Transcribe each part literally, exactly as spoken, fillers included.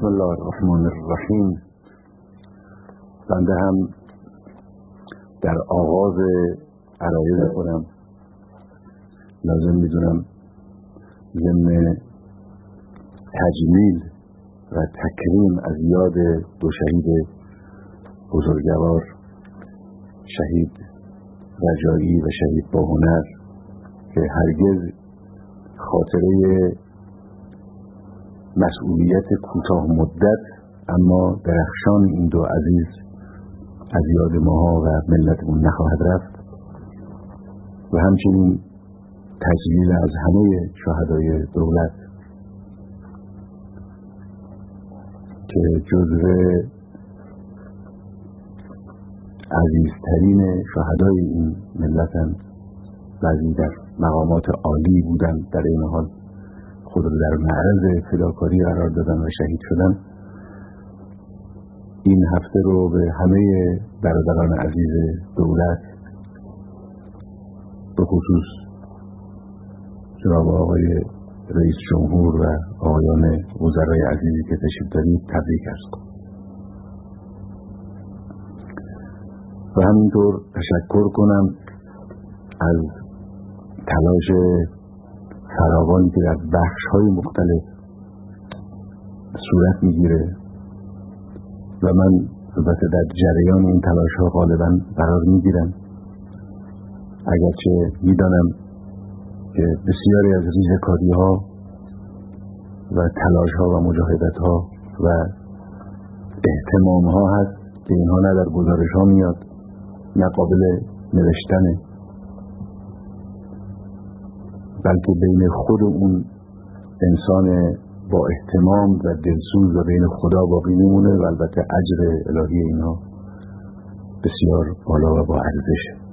بسم الله الرحمن الرحیم. بنده هم در آغاز عرایض خودم لازم میدونم ضمن تجلیل و تکریم از یاد دو شهید بزرگوار، شهید رجایی و شهید باهنر، که هرگز خاطره مسئولیت کوتاه مدت اما درخشان این دو عزیز از یاد ماها و ملتمون نخواهد رفت، و همچنین تجلیل از همه شهدای دولت که جزو عزیزترین شهدای این ملتن. بعضی در مقامات عالی بودن، در این حال خود رو در معرض فداکاری قرار دادن و شهید شدن. این هفته رو به همه برادران عزیز دولت، به خصوص جناب آقای رئیس جمهور و آقایان وزرای عزیزی که تشریف دارید تبریک است. و همینطور تشکر کنم از تلاش فراوانی که در بخش‌های مختلف صورت میگیره و من البته در جریان این تلاش‌ها غالباً قرار میگیرم، اگرچه میدانم که بسیاری از ریزه‌کاری‌ها و تلاش‌ها و مجاهدت‌ها و اهتمام‌ها هست که اینها نه در گزارش‌ها میاد نه قابل نوشتنه، بلکه بین خود اون انسان با اهتمام و دلسوز و بین خدا باقی میمونه و البته اجر الهی اینها بسیار بالا و با ارزشه.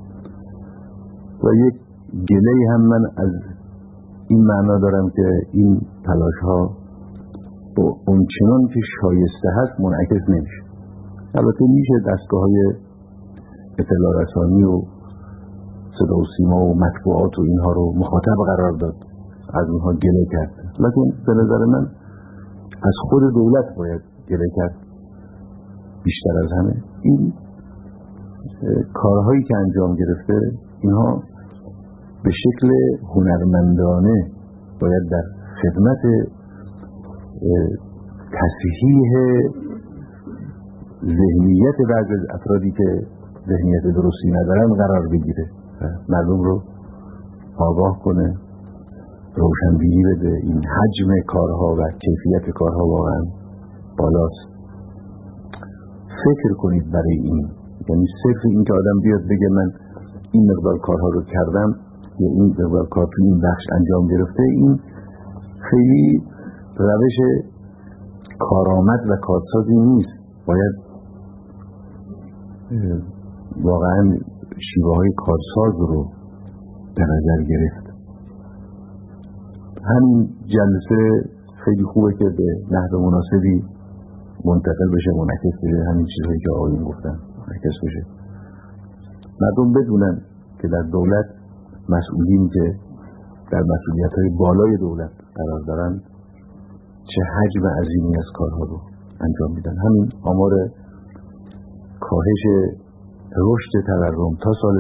و یک گله‌ای هم من از این معنا دارم که این تلاش ها با اون چنان که شایسته هست منعکس نمیشه. البته میشه دستگاه های اطلاع رسانی و صدا و سیما و مطبوعات و اینها رو مخاطب قرار داد، از اونها گله کرد، لیکن به نظر من از خود دولت باید گله کرد بیشتر از همه. این کارهایی که انجام گرفته اینها به شکل هنرمندانه باید در خدمت تصحیح ذهنیت بعض از افرادی که ذهنیت درستی ندارن قرار بگیره، مردم رو آگاه کنه، روشنبینی بده. این حجم کارها و کیفیت کارها واقعا بالاست. فکر کنید برای این، یعنی صرف این که آدم بیاد بگه من این مقدار کارها رو کردم یا این مقدار کار تو این بخش انجام گرفته، این خیلی روش کارآمد و کارسازی نیست. باید واقعا شیوه های کارساز رو در نظر گرفت. همین جلسه خیلی خوبه که به نحو مناسبی منتقل بشه، منعکس بشه، همین چیزهایی که آقایون گفتن منعکس بشه. مردم بدونن که در دولت مسئولین که در مسئولیت‌های بالای دولت قرار دارن چه حجم عظیمی از کارها رو انجام میدن. همین آمار کاهش رشد تورم تا سال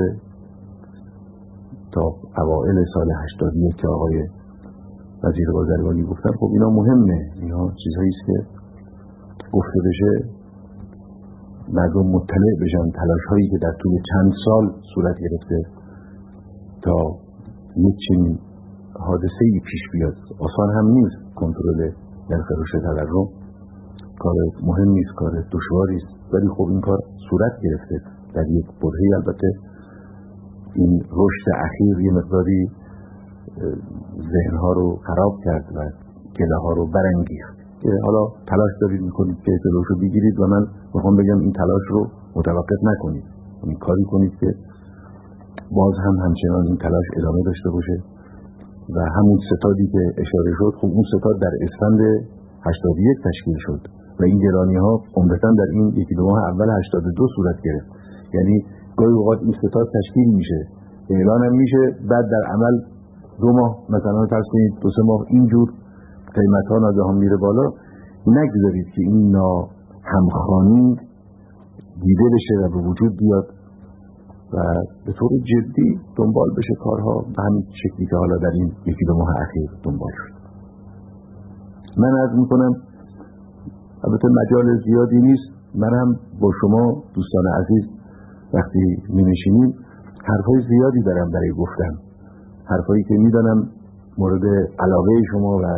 تا اوائل سال هشتاد و یک که آقای وزیر بازرگانی گفتن، خب اینا مهمه، اینا چیزهایی است که گفته بشه، مردم مطلع بشن. تلاش هایی که در طول چند سال صورت گرفته تا یک چنین حادثه‌ای پیش بیاد، آسان هم نیست. کنترل نرخ رشد تورم کار مهمی است، کار دشواری است، ولی خب این کار صورت گرفته در یک برهه‌ای. البته این رشد اخیر یه مقداری ذهنها رو خراب کرد و گله ها رو برانگیخت که حالا تلاش دارید میکنید که جلوش رو بگیرید و من میخوام بگم این تلاش رو متوقف نکنید، این کاری کنید که باز هم همچنان این تلاش ادامه داشته باشه. و همون ستادی که اشاره شد، خب اون ستاد در اسفند هشتاد و یک تشکیل شد و این گرانی ها عمدتاً در این یکی دو ماه اول هشتاد و دو صورت گرفت. یعنی گاهی اوقات این ستاد تشکیل میشه، اعلان هم میشه، بعد در عمل دو ماه مثلا فرض کنید دو سه ماه اینجور قیمت ها ناگهان میره بالا. نگذارید که این ناهمخوانی دیده بشه و به وجود بیاد و به طور جدی دنبال بشه کارها به همین شکلی که حالا در این یکی دو ماه اخیر دنبال شد. من عرض میکنم البته مجال زیادی نیست، من هم با شما دوستان عزیز وقتی می نشینیم حرفای زیادی دارم برای گفتن، حرفایی که میدانم مورد علاقه شما و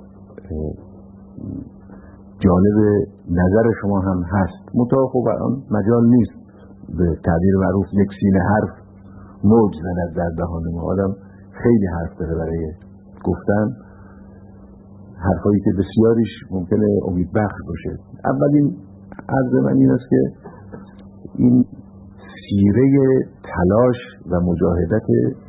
جانب نظر شما هم هست، منتها خب الان مجال نیست به تعبیر معروف یک سینه حرف موج زند در دهان ما. آدم خیلی حرف داره برای گفتن، حرفایی که بسیاریش ممکنه امیدبخش باشه. اولین عرض من این است که این سیره تلاش و مجاهدت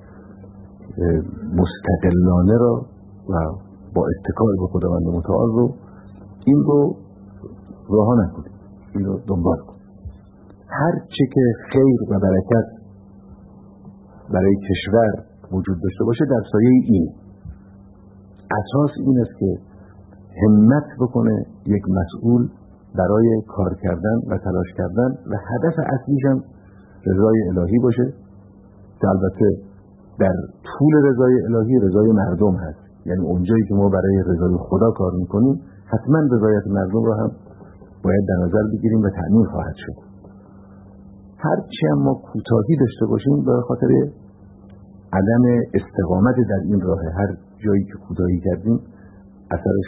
مستقلانه را و با اتکال به خداوند متعال رو این رو رها نکنید، این رو دنبال کنید. هر چه که خیر و برکت برای کشور وجود داشته باشه در سایه این اساس این است که همت بکنه یک مسئول برای کار کردن و تلاش کردن و هدف اصلیش هم رضای الهی باشه که البته در طول رضای الهی رضای مردم هست، یعنی اونجایی که ما برای رضای خدا کار میکنیم حتما رضایت مردم رو هم باید در نظر بگیریم و تأمین خواهد شد. هرچی هم ما کوتاهی داشته باشیم به خاطر عدم استقامت در این راه، هر جایی که کوتاهی کردیم اثرش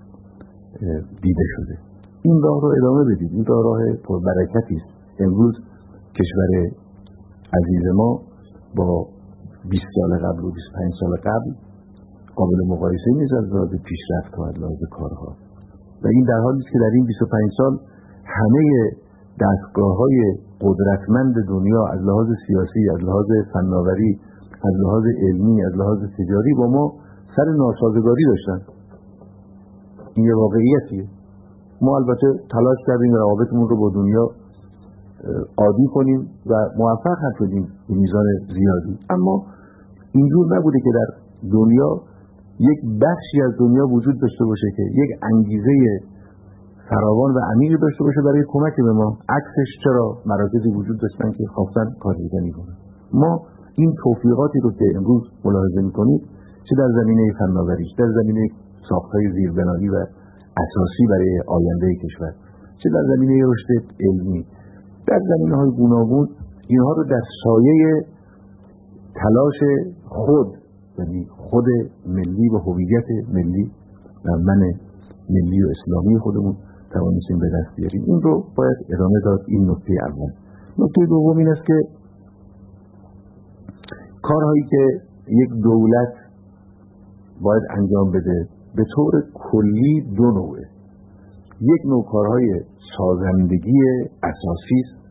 دیده شده. این راه رو ادامه بدید، این راه راه پربرکتی است. امروز کشور عزیز ما با بیست سال قبل و بیست و پنج سال قبل قابل مقایسه نیست از لحاظ پیشرفت و از لحاظ کارها، و این در حالی است که در این بیست و پنج سال همه دستگاه‌های قدرتمند دنیا از لحاظ سیاسی، از لحاظ فناوری، از لحاظ علمی، از لحاظ تجاری با ما سر ناسازگاری داشتن. این یه واقعیتیه. ما البته تلاش کردیم روابطمون رو با دنیا عادی کنیم و موفق هم شدیم به میزان زیادی، اما اینجور نبوده که در دنیا یک بخشی از دنیا وجود داشته باشه که یک انگیزه فراوان و عمیقی داشته باشه برای کمک به ما. عکسش چرا مراکزی وجود داشتن که خواستن کارگردانی کنن. ما این توفیقاتی رو که امروز ملاحظه می‌کنید چه در زمینه فناوری، چه در زمینه ساخت‌های زیربنایی و اساسی برای آینده کشور، چه در زمینه رشد علمی، در زمینه‌های گوناگون، اینها رو در سایه تلاش خود، یعنی خود ملی و هویت ملی و من ملی و اسلامی خودمون توانستیم به دست بیاریم. این رو باید ادامه داد. این نکته اول. نکته دوم این است که کارهایی که یک دولت باید انجام بده به طور کلی دو نوعه. یک نوع کارهای سازندگی اساسی است،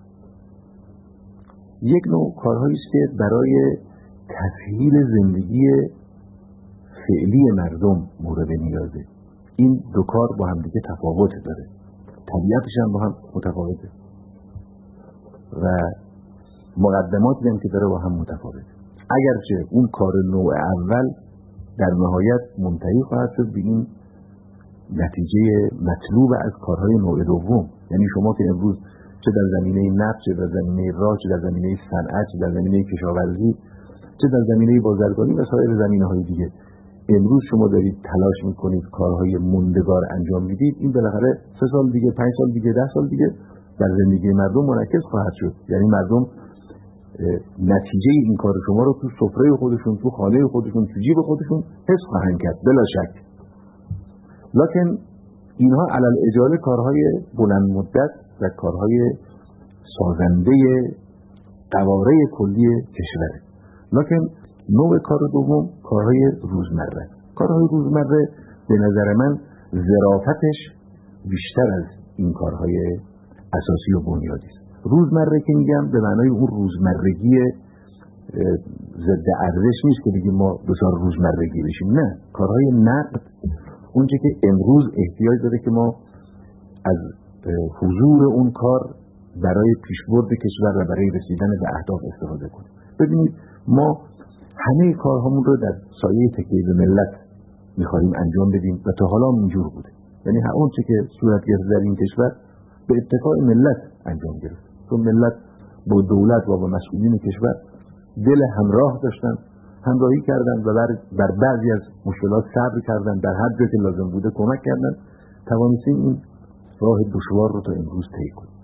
یک نوع کارهایی است که برای تسهیل زندگی فعلی مردم مورد نیازه. این دو کار با هم دیگه تفاوت داره، طبیعتش هم با هم متفاوته و مقدماتی هم که داره با هم متفاوته. اگرچه اون کار نوع اول در نهایت منتهی خواهد شد به این نتیجه مطلوب از کارهای نوع دوم. یعنی شما که امروز چه در زمینه نفت، چه در زمینه راه، چه در زمینه صنعت، چه در زمینه کشاورزی، چه در زمینه بازرگانی و سایر زمینه‌های دیگه امروز شما دارید تلاش میکنید کارهای موندگار انجام میدید، این بالاخره سه سال دیگه، پنج سال دیگه، ده سال دیگه در زندگی مردم منعکس خواهد شد. یعنی مردم نتیجه این کار شما رو تو سفره خودشون، تو خانه خودشون، تو جیب خودشون حس خواهند کرد بلا شک. لکن اینها علل اجاله کارهای بلند مدت و کارهای سازنده قواره کلی کشوره. لکن نوع کار دوم کارهای روزمره. کارهای روزمره به نظر من ظرافتش بیشتر از این کارهای اساسی و بنیادی است. روزمره که میگم به معنای اون روزمرگی ضد ارزش نیست که بگیم ما بسیار روزمرگی بشیم، نه. کارهای نقد، اونچه که امروز احتیاج داره که ما از حضور اون کار برای پیشبرد کشور و برای رسیدن به اهداف استفاده کنیم. ببینید ما همه کارهامون رو در سایه تکیه به ملت می‌خوایم انجام بدیم و تا حالا اینجور بوده. یعنی اون چه که صورت گرفت در این کشور به اتفاق ملت انجام گرفت، چون ملت با دولت و با مسئولین کشور دل همراه داشتن، همراهی کردن و بر, بر بعضی از مشکلات صبر کردن، در هر جا که لازم بوده کمک کردن، توانستیم این راه دشوار رو تا امروز طی کنیم.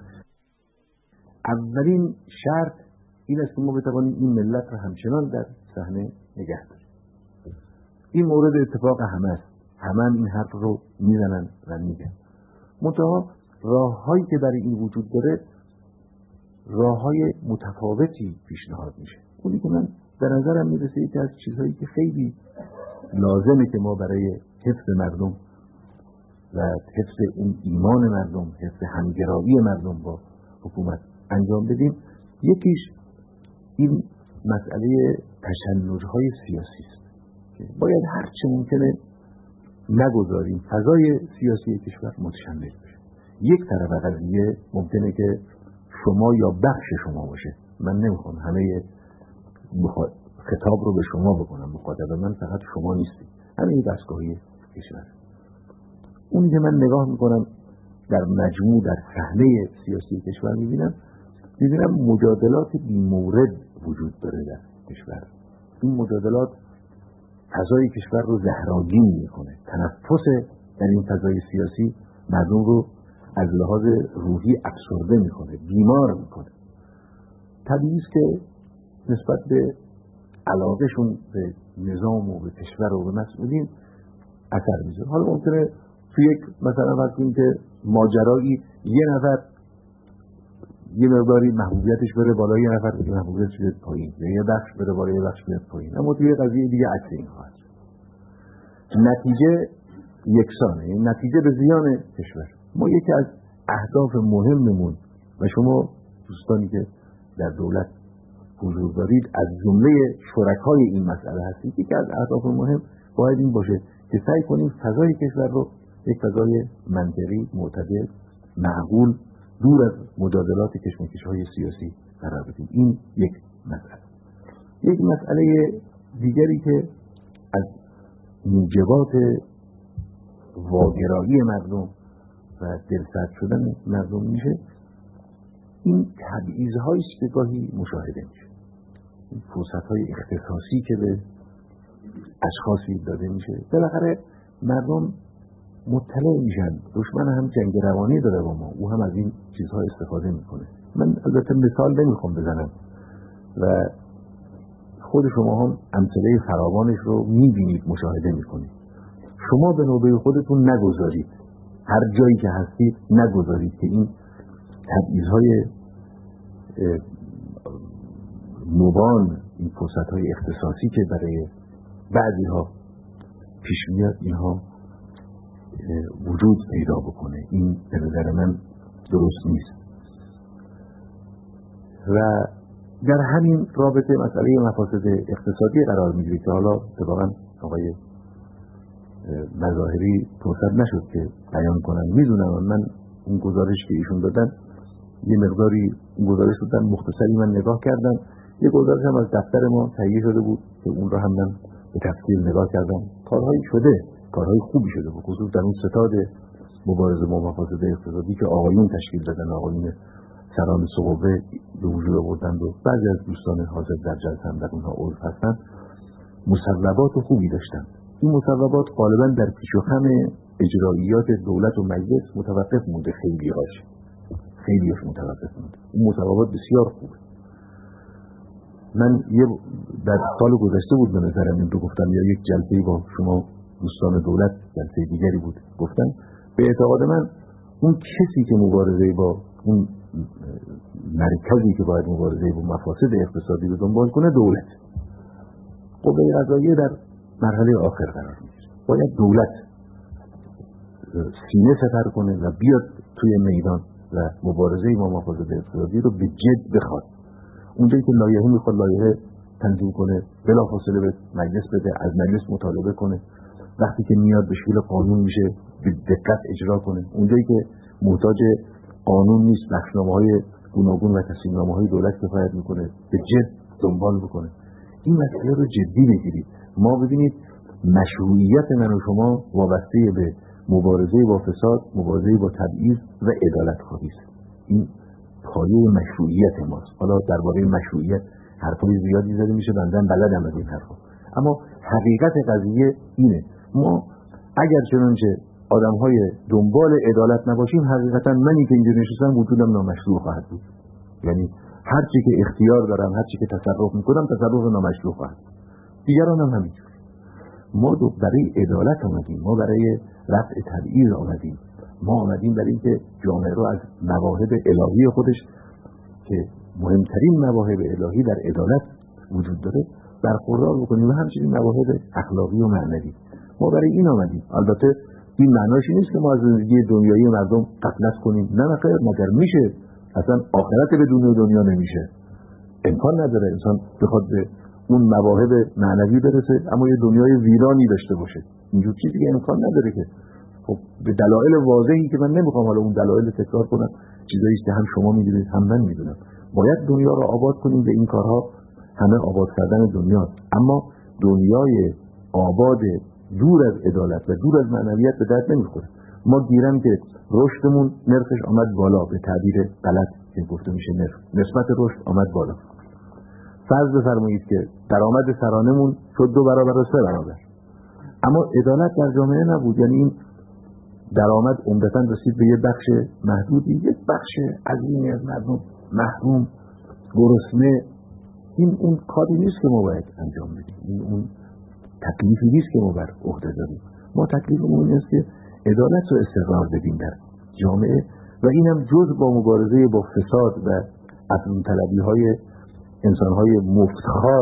اولین شرط این است که ما بتوانیم این ملت رو همچنان در صحنه نگه داریم. این مورد اتفاق همه است، همه هم این حرف رو میزنن و میگن. منتها راههایی که برای این وجود داره راههای متفاوتی پیشنهاد میشه. اونی که من به نظرم میرسه یکی از چیزهایی که خیلی لازمه که ما برای حفظ مردم و حفظ اون ایمان مردم، حفظ همگرایی مردم با حکومت انجام بدیم، یکیش این مسئله تشنج‌های سیاسی است. باید هر چه ممکنه نگذاریم فضای سیاسی کشور متشنج بشه. یک طرف قضیه ممکنه که شما یا بخش شما باشه. من نمیخوام همه خطاب رو به شما بکنم، مخاطب من فقط شما نیستی، همه دستگاهی کشور. اونی که من نگاه میکنم در مجموع در صحنه سیاسی کشور میبینم میبینم مجادلات بی‌مورد وجود داره در کشور. این مجادلات فضای کشور رو زهراگین میکنه. تنفس در این فضای سیاسی مردم رو از لحاظ روحی افسرده میکنه، بیمار میکنه. طبیعی است که نسبت به علاقهشون به نظام و به کشور و به مسئولین اثر میذاره. حالا ممکنه توی یک مثلا وقتی که ماجرایی یه نفر یه مقداری محبوبیتش بره بالا، یه نفر دیگه محبوبیتش بیاد پایین، یا یه بخش بره بالا یه بخش بیاد پایین، اما توی قضیه دیگه عکس این خواهد. نتیجه یکسانه، این نتیجه به زیان کشور. ما یکی از اهداف مهممون و شما دوستانی که در دولت حضور دارید از جمله شرکای این مسئله هستید، یکی از اهداف مهم باید این باشه که سعی کنیم فضای کشور رو یک فضای منطقی، معتدل، معقول، دور از مجادلات کشمکش‌های سیاسی قرار بدیم. این یک مسئله. یک مسئله دیگری که از موجبات واگرایی مردم و دلسرد شدن مردم میشه، این تبعیض‌هایی است که گاهی مشاهده میشه. این فرصت‌های اختصاصی که به اشخاصی داده میشه، بالاخره مردم مطلع میشن دشمن هم جنگ روانی داره با ما، او هم از این چیزها استفاده میکنه. من البته مثال نمیخوام بزنم و خود شما هم امثله فراوانش رو میبینید، مشاهده میکنید. شما به نوبه خودتون نگذارید، هر جایی که هستید نگذارید که این تبعیض‌های مبان، این فرصت‌های اختصاصی که برای بعضی ها پیش میاد اینها وجود پیدا بکنه. این به نظر من درست نیست. و در همین رابطه مسئله مفاسد اقتصادی قرار میگیره که حالا اتفاقا آقای مظاهری فرصت نشد که بیان کنن. میدونم من اون گزارش که ایشون دادن یه مقداری اون گزارش دادن مختصری من نگاه کردم. یه گزارش هم از دفتر ما تهیه شده بود که اون رو هم من به تفصیل نگاه کردم. کارهایی شده، کارهای خوبی شده، به خصوص در اون ستاد مبارزه با مفاسد اقتصادی که آقایون تشکیل دادن، آقایون سران سقوه به وجود آوردند و بعضی از دوستان حاضر در جلسه هم در اونها عضو هستند، مصوبات خوبی داشتند. این مصوبات غالبا در پیش و خم اجراییات دولت و مجلس متوقف مونده، خیلی هاش خیلیش متوقف مونده. این مصوبات بسیار خوبه. من یه در سال گذشته بود به نظرم این رو گفتم، یا یک جلسه با شما دوستان دولت جلسه دیگری بود گفتم، به اعتقاد من اون کسی که مبارزه با اون مرکزی که باید مبارزه با مفاسد اقتصادی رو دنبال کنه دولت، قوه قضاییه در مرحله آخر قرار میگیره. باید دولت سینه سپر کنه و بیاد توی میدان و مبارزه با مفاسد اقتصادی رو به جد بخواد. اونجایی که لایحه میخواد لایحه تنظیم کنه، بلافاصله به مجلس بده، از مجلس مطالبه کنه، وقتی که میاد به شکل قانون میشه به دقت اجرا کنه. اونجایی که محتاج قانون نیست، بخشنامه‌های گوناگون و تصمیم‌نامه‌های دولت کفایت میکنه، به جد دنبال بکنه. این مسئله رو جدی بگیرید. ما ببینید مشروعیت من و شما وابسته به مبارزه با فساد، مبارزه با تبعیض و عدالت خواهی است. این پایه مشروعیت ماست. حالا درباره مشروعیت حرفای زیادی زده میشه، بنده بلدم از این حرفا، اما حقیقت قضیه اینه: ما اگر چنانچه آدم‌های دنبال عدالت نباشیم، حقیقتا منی که اینجا نشستم وجودم نامشروع خواهد بود. یعنی هر چی که اختیار دارم، هر چی که تصرف میکنم، تصرف نامشروع خواهد بود. دیگران هم همینجور. ما دو برای عدالت آمدیم، ما برای رفع تبعیض آمدیم، ما آمدیم برای اینکه جامعه رو از مواهب الهی خودش که مهمترین مواهب الهی در عدالت وجود داره برخوردار بکنیم و همچنین مواهب اخلاقی و معنوی. ما برای این آمدیم. البته این معناش نیست که ما از زندگی دنیایی مردم غفلت کنیم. نه نخیر، مگر میشه؟ اصلا آخرت به دنیا دنیا نمیشه. امکان نداره انسان بخواد به اون مواهب معنوی برسه اما یه دنیای ویرانی داشته باشه. اینجور چیزی که امکان نداره که. خب به دلایل واضحی که من نمیخوام حالا اون دلایل تکرار کنم، چیزایی که هم شما میدونید هم من میدونم. باید دنیا رو آباد کنیم. به این کارها همه آباد کردن دنیا، اما دنیای آباد دور از عدالت و دور از معنویت به درد نمیخوره. ما گیرم که رشدمون نرخش آمد بالا، به تعبیر غلط که گفته میشه نرخ نسبت رشد آمد بالا. فرض بفرمایید که درآمد سرانمون شد دو برابر و سه برابر، اما عدالت در جامعه نبود. یعنی این درآمد عمدتاً رسید به یه بخش محدودی، یک بخش عظیمی از مردم محروم، گرسنه. این اون کاری نیست که ما باید انجام بدیم. این اون تکلیفی نیست که ما بر عهده داریم. ما تکلیفمون اینه که عدالت رو استقرار بدیم در جامعه و اینم جز با مبارزه با فساد و افزون طلبی های انسان های مفتخار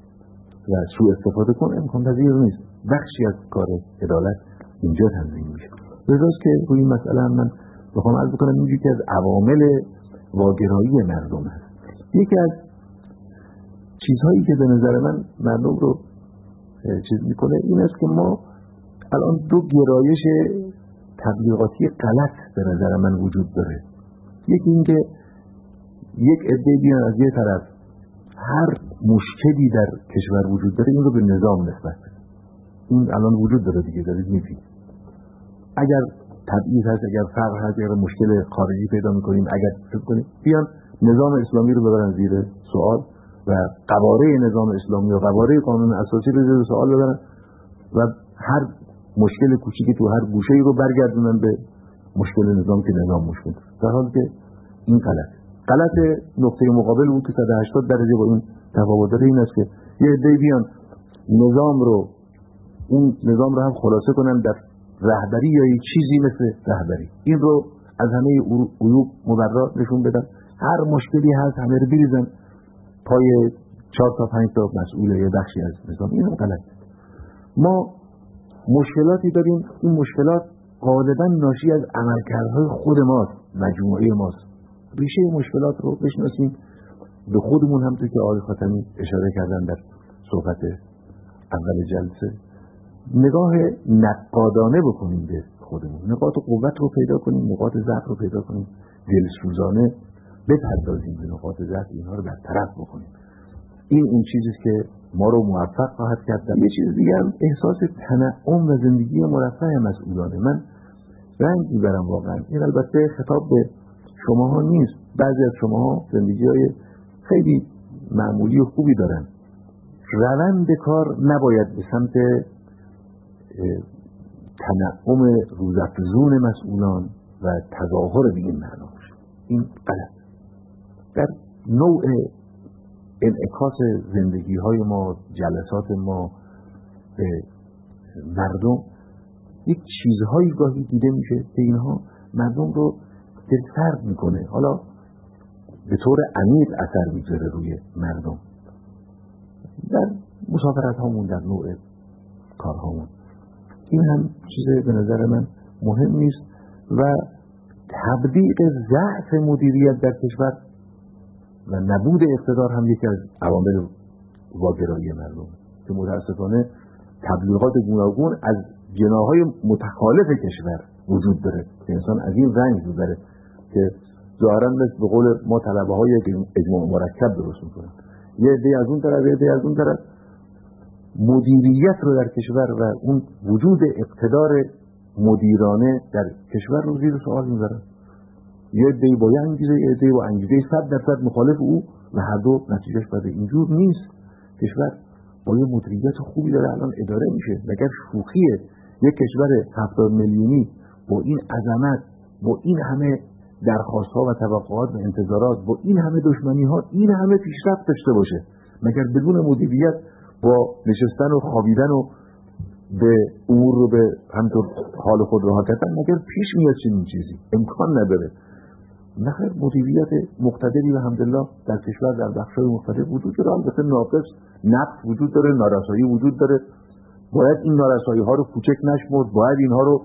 و سوء استفاده کن امکان پذیر نیست. بخشی از کار عدالت اینجا تنظیم میشه. لذاست که روی این مسئله هم من بخوام عرض بکنم اینجوری که از عوامل واگرایی مردم هست. یکی از چیزهایی که به نظر من مردم رو چیز میکنه این است که ما الان دو گرایش تبلیغاتی غلط به نظر من وجود داره. یکی این که یک عده بیان از یه طرف هر مشکلی در کشور وجود داره این رو به نظام نسبت بده. این الان وجود داره دیگه، دارید میبینید. اگر تبعیض هست، اگر فقر هست، اگر مشکل خارجی پیدا میکنیم، اگر فکر کنیم بیان نظام اسلامی رو ببرن زیر سوال و قواره نظام اسلامی و قواره قانون اساسی رو زیر سوال ببرن و هر مشکل کوچیکی تو هر گوشه‌ای رو برگردونن به مشکل نظام که نظام مشکل. در حالی که این غلط. غلط نقطه مقابل اون که صد و هشتاد درجه با این تفاوت داره این است که یه عده بیان نظام رو اون نظام رو هم خلاصه کنن در رهبری یا یک چیزی مثل رهبری. این رو از همه عیوب مبرا نشون بدن. هر مشکلی هست همه رو بریزن پای چهار تا پنج تا مسئول یه بخشی از نظام. این هم غلط. ما مشکلاتی داریم، این مشکلات غالبا ناشی از عملکردهای خود ماست، مجموعه ماست. ریشه مشکلات رو بشناسیم، به خودمون هم توی که آقای خاتمی اشاره کردن در صحبت اول جلسه نگاه نقادانه بکنیم به خودمون، نقاط قوت رو پیدا کنیم، نقاط ضعف رو پیدا کنیم، دلسوزانه بپردازیم به نقاط ضعف، اینها رو برطرف بکنیم. این اون چیزیست که ما رو موفق خواهد کرد. یه چیز دیگه هم احساس تنعم و زندگی مرفه مسئولانه. من رنگ میبرم واقعا. این البته خطاب به شماها نیست. بعضی از شماها زندگی های خیلی معمولی و خوبی دارن. روند کار نباید به سمت تنعم روزافزون مسئولان و تظاهر به این معنا باشه. این غلط. در نوع انعکاس زندگی های ما، جلسات ما به مردم یک چیزهایی گاهی دیده میشه که اینها مردم رو دلسرد میکنه، حالا به طور عمیق اثر میذاره روی مردم در مسافرت هامون، در نوع کارهامون. این هم چیز به نظر من مهم نیست و تبدیق ضعف مدیریت در کشور و نبود اقتدار هم یکی از عوامل واگرایی مردم که متاسفانه تبلیغات گوناگون از جناح‌های متخالف کشور وجود داره که انسان از این رنج می‌بره که ظاهراً به قول ما طلبه‌های اجماع مرکب درست می‌کنن. یه عده از اون طرف، یه عده از اون طرف مدیریت رو در کشور و اون وجود اقتدار مدیرانه در کشور رو زیر سوال میبرن. یه عده‌ای با یه انگیزه، یه عده‌ای با انگیزه صد درصد مخالف او و هر دو نتیجهش بده. اینجور نیست. کشور با یه مدیریت خوبی داره الان اداره میشه. مگر شوخیه یک کشور هفتاد میلیونی با این عظمت، با این همه درخواست‌ها و توقعات و انتظارات، با این همه دشمنی‌ها، این همه پیشرفت داشته باشه؟ مگر بدون مدیریت با نشستن و خوابیدن و به امور رو به همطور حال خود رها کردن مگر پیش میاد چنین چیزی؟ امکان نداره. نخیر، مدیریت مقتدری و الحمدلله در کشور در بخش‌های مختلف وجود داره. البته ناقص، نقص وجود داره، نارسایی وجود داره. باید این نارسایی‌ها رو کوچک نشمرد، باید اینها رو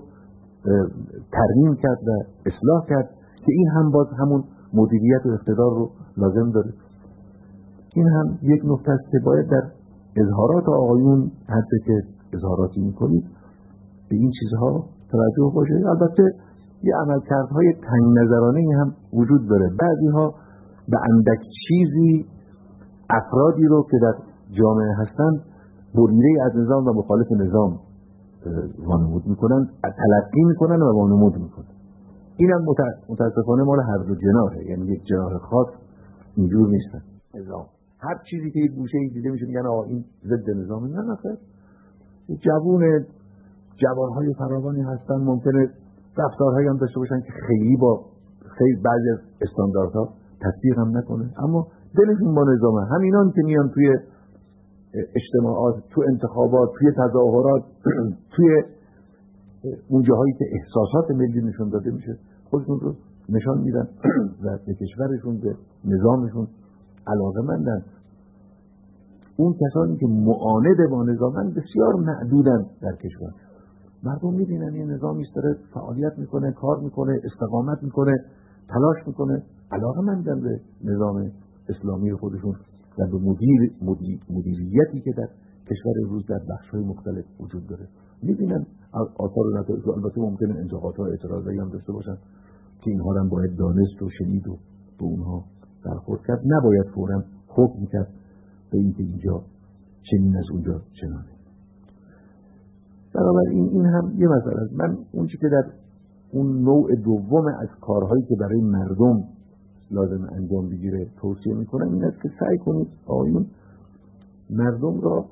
ترمیم کرد و اصلاح کرد که این هم باز همون مدیریت و اقتدار رو لازم داره. این هم یک نکته است که باید در اظهارات آقایون حتی که اظهاراتی میکنید به این چیزها توجه باشه. البته یه عملکردهای تنگ نظرانه هم وجود داره. بعضی ها به اندک چیزی افرادی رو که در جامعه هستند بریده از نظام و مخالف نظام وانمود میکنن، تلقی میکنن و وانمود میکنن. این هم متاسفانه مال هر دو جناحه، یعنی یک جناح خاص اینجور نیستن. نظام هر چیزی که یک گوشه‌ای دیده میشه میگن آقا این ضد نظام. نه نخیر، جوون جوانهای فراوانی هستن، ممکنه رفتارهایی هم داشته باشن که خیلی با خیلی بعضی از استانداردها تطبیق هم نکنه، اما دلشون با نظامه. همینان که میان توی اجتماعات، تو انتخابات، توی تظاهرات، توی اون جاهایی که احساسات ملی نشون داده میشه خودشون رو نشان میدن و به کشورشون، به نظامشون علاقه‌مندن. اون کسانی که معاند با نظامن بسیار معدودن در کشور. مردم میبینن این نظامی است داره فعالیت میکنه، کار میکنه، استقامت میکنه، تلاش میکنه، علاقه‌مندن به نظام اسلامی خودشون و به مدیر مدیر مدیریتی که در کشور امروز در بخش‌های مختلف وجود داره. میبینن آثار و نتایج. البته ممکنه انتقادها و اعتراضایی هم داشته باشن که اینها رو باید دانست و شنید و به اونها برخورد کرد. نباید فوراً حکم کرد به اینکه اینجا چنین از اونجا چنانه. بنابراین این هم یه مسئله است. من اون چیزی که در اون نوع دوم از کارهایی که برای مردم لازم انجام بگیره توصیه میکنم این است که سعی کنید آیون مردم را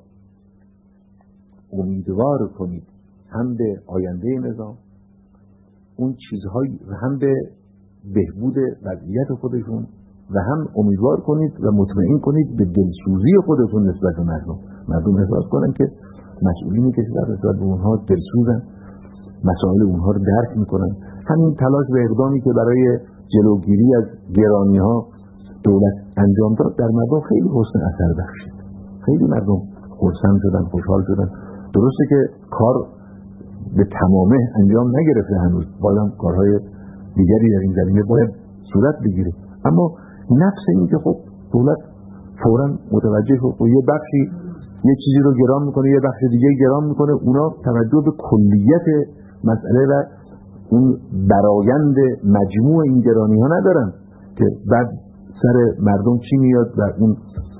امیدوار کنید هم به آینده نظام، اون چیزهایی و هم به بهبود وضعیت خودشون، و هم امیدوار کنید و مطمئن کنید به دلسوزی خودتون نسبت به مردم. مردم احساس کنن که مسئولین کشور نسبت به اونها دلسوزن، مسائل اونها رو درک میکنن. همین تلاش و اقدامی که برای جلوگیری از گرانی ها دولت انجام داد در مردم خیلی حسن اثر بخشید. خیلی مردم خرسند شدن، خوشحال شدن. درسته که کار به تمامه انجام نگرفته هنوز، بازم کارهای دیگری در این زمینه باید صورت بگیره، اما نفس این که خب دولت فوراً متوجه شد و یه بخشی یه چیزی رو گرام میکنه، یه بخش دیگه گرام میکنه، اونا توجه به کلیت مسئله و اون برآیند مجموع این گرانی ها ندارن که بعد سر مردم چی میاد و اون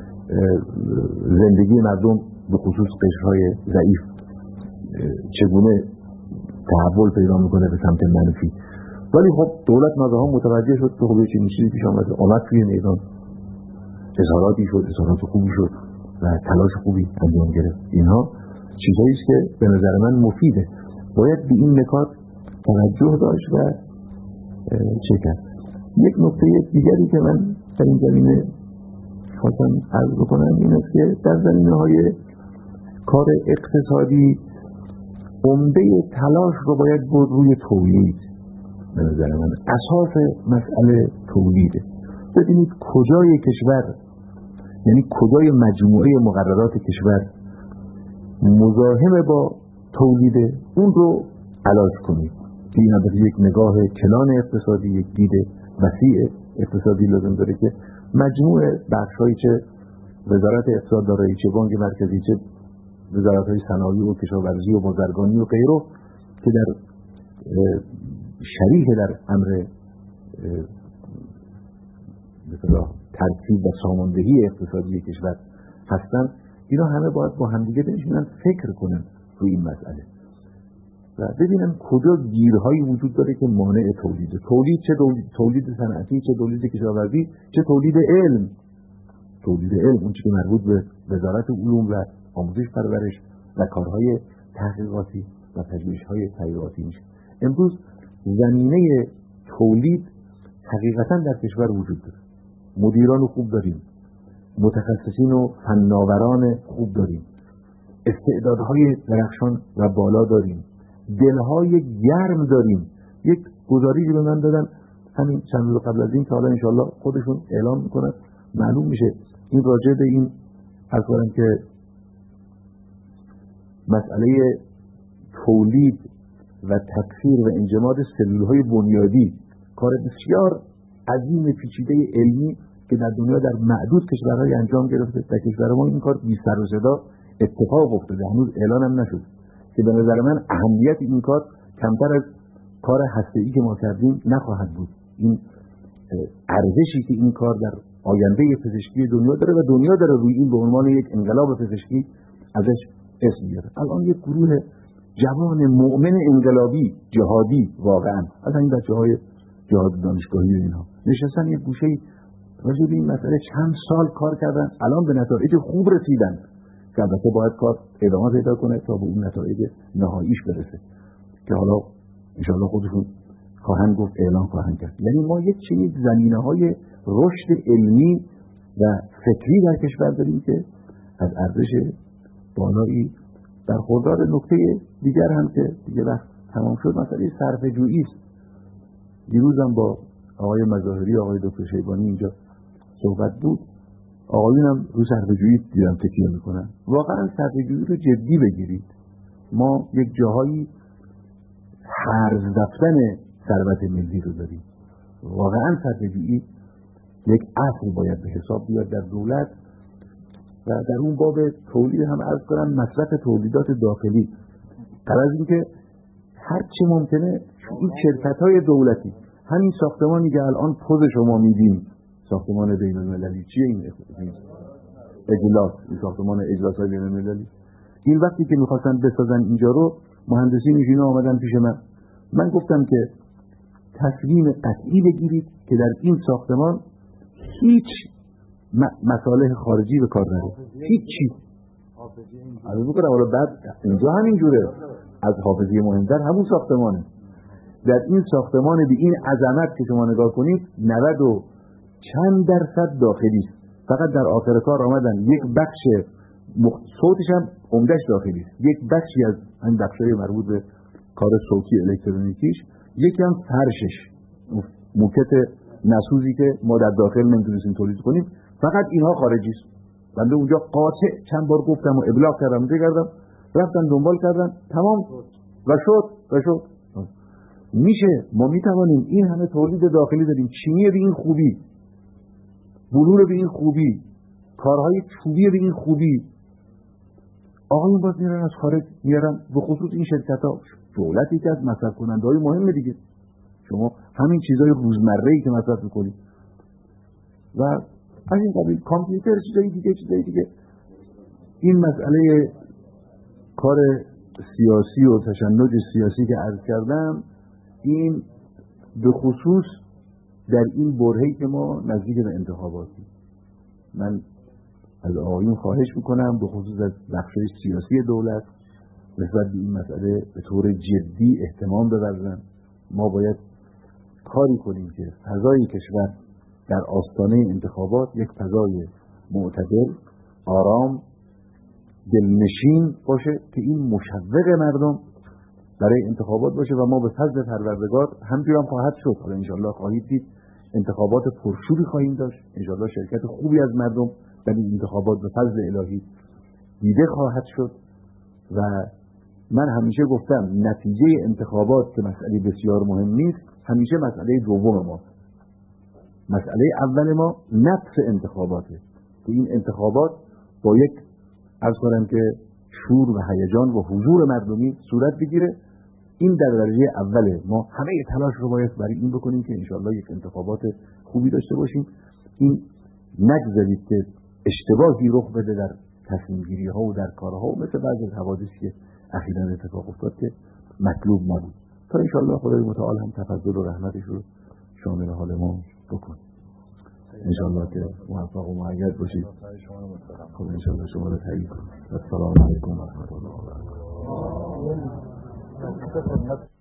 زندگی مردم به خصوص قشرهای ضعیف چگونه تحول پیدا میکنه به سمت منفی. ولی خب دولت ناگهان متوجه شد که خب یه چنین چیزی پیش آمده، آمد توی میدان، اظهاراتی شد، اظهارات خوبی شد و تلاش خوبی انجام گرفت. اینها چیزایی است که به نظر من مفیده. باید به این نکات توجه داشت و چه کرد. یک نکته دیگری که من در این زمینه خواستم عرض بکنم این است که در زمینه‌های کار اقتصادی عمده تلاش رو باید بود روی تولید. به نظر من اساس مسئله تولیده. ببینید کجای کشور، یعنی کجای مجموعه مقررات کشور مزاحم با تولیده، اون رو علاج کنید. این البته یک نگاه کلان اقتصادی، یک دید وسیع اقتصادی لازم داره که مجموع بخش‌هایی چه وزارت اقتصاد داره، چه بانک مرکزی، چه وزارت‌های صنایع و کشاورزی و بازرگانی و غیره که در شریک در امر مثلا ترتیب و ساماندهی اقتصادی کشور هستند، اینا همه باید با همدیگه بنشینن فکر کنن روی این مسئله. و ببینم کجا گیرهایی وجود داره که مانع تولیده. تولید چه تولید, تولید صنعتی، چه تولید کشاورزی، چه تولید علم. تولید علم اون چیزی که مربوط به وزارت علوم و آموزش پرورش و کارهای تحقیقاتی و پژوهش‌های تحقیقاتی میشه. امروز زمینه تولید حقیقتا در کشور وجود داره. مدیران خوب داریم، متخصصین و فناوران خوب داریم، استعدادهای درخشان و بالا داریم، دلهای گرم داریم. یک گزارشی به من دادن همین چند روز قبل از این که حالا انشالله خودشون اعلام میکنن معلوم میشه. این راجع به این عرض کنم که مسئله تولید و تکثیر و انجماد سلولهای بنیادی کار بسیار عظیم پیچیده علمی که در دنیا در معدود کشورهای انجام گرفته. در کشور ما این کار بی سر و صدا اتفاق افتاده، هنوز اعلان هم نشد که به نظر من اهمیت این کار کمتر از کار هسته‌ای که ما کردیم نخواهد بود. این ارزشی که این کار در آینده پزشکی دنیا داره و دنیا داره روی این به عنوان یک انقلاب پزشکی ازش اسم میاره. الان یک گروه جوان مؤمن انقلابی جهادی واقعا از این بچه‌های جهاد دانشگاهی و اینها نشستن یک گوشه‌ای راجع به این مسئله چند سال کار کردن، الان به نتایج خوب رسیدن که البته باید کار ادامه پیدا کنه تا به اون نتایج نهاییش برسه که حالا انشاءالله خودشون خواهند گفت، اعلان خواهند کرد. یعنی ما یک چنین زمینه‌های رشد علمی و فکری در کشور داریم که از ارزش بالایی برخوردار. نکته دیگر هم که دیگه وقت تمام شد مسئله صرفه‌جویی است. دیروزم با آقای مظاهری، آقای دکتر شیبانی اینجا صحبت بود. آقایون هم رو صرفه‌جویی دیدم تکیه میکنن. واقعا صرفه‌جویی رو جدی بگیرید. ما یک جاهایی هرز رفتن ثروت ملی رو داریم. واقعا صرفه‌جویی یک اصل باید به حساب بیاد در دولت و در اون باب تولید هم عرض کنم مصرف تولیدات داخلی. غرض این که هر چی ممکنه این شرکت‌های دولتی، همین ساختمانی که الان پوز شما می‌بینید، ساختمان بین‌المللی چیه این اجلاس، این ساختمان اجلاس‌های بین‌المللی، این وقتی که می‌خواستن بسازن اینجا رو مهندسین اینا آمدن پیش من. من گفتم که تصمیم قطعی بگیرید که در این ساختمان هیچ مصالح خارجی به کار نره، هیچ چیز. از اون کنم حالا بعد اینجا همین جوره، از حافظی مهمتر همون ساختمانه. در این ساختمان به این عظمت که شما نگاه کنید نود و چند درصد داخلی است. فقط در آخر کار آمدن یک بخش مخ... صوتش هم عمدش داخلی است، یک بخشی از این بخشای مربوط به کار صوتی الکترونیکیش، یکی هم فرشش موکت نسوزی که ما در داخل نمیتونستیم تولید کنیم، فقط اینها خارجی است. بنده اونجا قاطع چند بار گفتم و ابلاغ کردم بگردم، رفتن دنبال کردن، تمام و شد و شد. میشه ما میتوانیم این همه تولید داخلی داریم، چینی به این خوبی، بلور به این خوبی، کارهای چوبی به این خوبی، آقایون باز میرن از خارج میارن، به خصوص این شرکت ها. دولتی که از مصرف کننده های مهمه دیگه، شما همین چیزای روزمره‌ای که مصرف میکنید و از این قبیل کامپیوتر، چیزای دیگه چیزای دیگه. این مسئله کار سیاسی و تشنج سیاسی که عرض کردم، این به خصوص در این برهه‌ای که ما نزدیک به انتخاباتی، من از آقایون خواهش میکنم به خصوص از بخشای سیاسی دولت نسبت به این مسئله به طور جدی اهتمام بورزن. ما باید کاری کنیم که فضای کشور در آستانه انتخابات یک فضای معتدل، آرام، دلنشین باشه که این مشوق مردم برای انتخابات باشه و ما به فضل پروردگار همچنین هم خواهد شد. حالا انشالله خواهید دید انتخابات پرشوری خواهیم داشت، انشالله شرکت خوبی از مردم در این انتخابات به فضل الهی دیده خواهد شد. و من همیشه گفتم نتیجه انتخابات که مسئله بسیار مهم نیست، همیشه مسئله دوم ما. مسئله اول ما نفس انتخاباته که این انتخابات با یک عرض کنم که شور و هیجان و حضور مردمی صورت بگیره. این در درجه اوله. ما همه تلاش رو باید برای این بکنیم که انشالله یک انتخابات خوبی داشته باشیم. این نگذارید که اشتباهی رخ بده در تصمیم گیری ها و در کارها و مثل بعضی از حوادثی که اخیراً اتفاق افتاد که مطلوب نبود، تا انشالله خدای متعال هم تفضل و رحمتش رو شامل حال ما بکن. انشالله که موفق و مؤید باشید. خب انشالله شما رو تایید کنید. السلام علیکم و رحمت الله و برکاته.